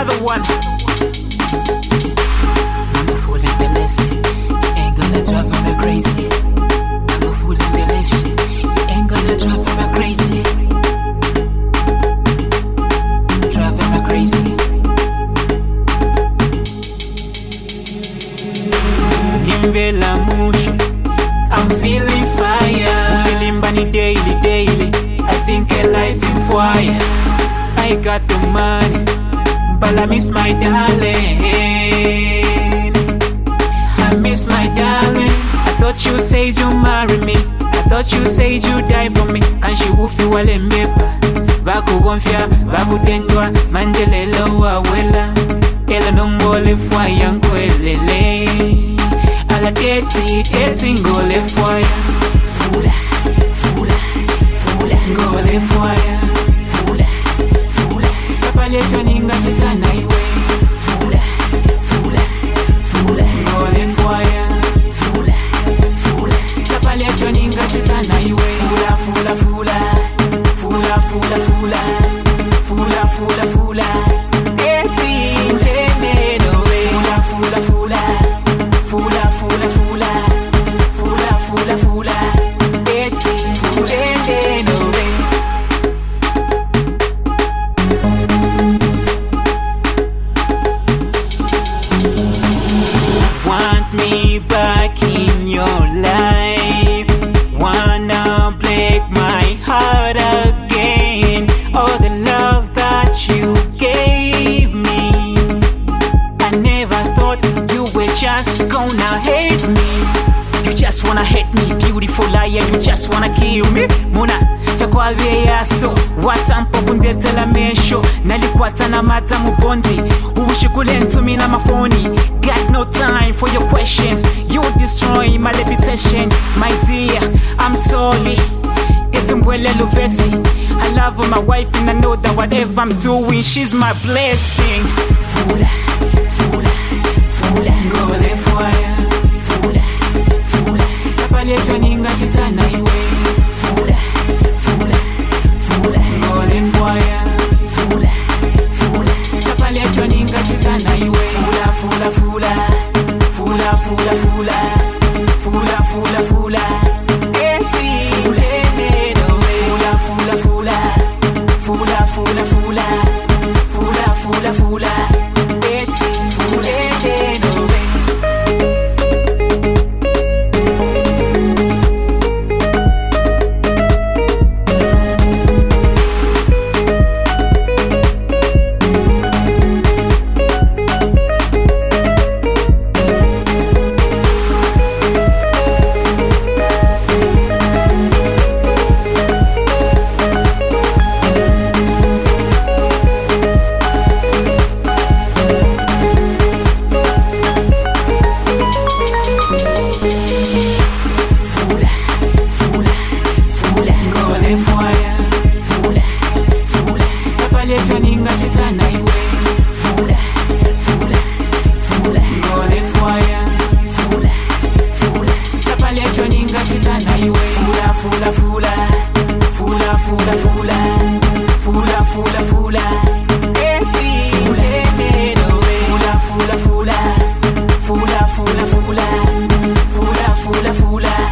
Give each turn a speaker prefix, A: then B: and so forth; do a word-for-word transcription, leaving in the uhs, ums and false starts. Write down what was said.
A: another one. I'm a fool in the lesson. You ain't gonna drive me crazy. I'm a fool in the lesson. You ain't gonna drive me crazy. Driving me crazy. Nimvela musha, I'm feeling fire. I'm feeling bunny daily, daily. I think a life in fire. I got the money, but I miss my darling. I miss my darling. I thought you said you marry me. I thought you said you die for me. Can she wufi wale mepa? Baku gonfia, baku tendwa, manjelelo wa wela. Ela nombole fwa yangu elele. Ala teti, teti ngole fwaya. Fula, fula, fula, ngole fwaya. Fula, fula, kapaleto ninga chitana iwe. Fula, fula, fula, ngole fwaya. Fula, fula, kapaleto ninga chitana iwe. Fula, fula, fula, fula, fula, fula, fula, fula, fula. Eti njene nowe. Fula, fula, fula. Fula, fula, fula, fula, fula, fula, eti fujende nowe. Want me back in your life? Wanna break my heart again? All the love that you gave me, I never thought you were just gonna hate me. You just wanna hate me, beautiful liar. You just wanna kill me. Muna takwabye yaso watampo bundetela mesho nalikwata na mata mubondi ubushikule ntumi na mafoni. Got no time for your questions. You destroy my reputation, my dear. I'm sorry. Etumbwele luvesi. I love my wife and I know that whatever I'm doing, she's my blessing. Fula, fula, fula, ngole fwaya. Fula, fula, kapaleto ninga chitana iwe. Fula, fula, fula, ngole fwaya. Fula, fula, kapaleto ninga chitana iwe. Fula, fula, fula, fula, fula, fula, fula, fula, fula, eti njene nowe. Fula, fula, fula, fula, fula, fula, fula, fula, fula, eti njene nowe. Fwaya, fula, fula, kapaleto ninga chitana iwe. Fula, fula, fula, ngole fwaya. Fula, fula, kapaleto ninga chitana iwe. Fula, fula, fula, fula, fula, fula, fula, fula, fula, eti njene nowe. Fula, fula, fula, fula, fula, fula, fula, fula, fula.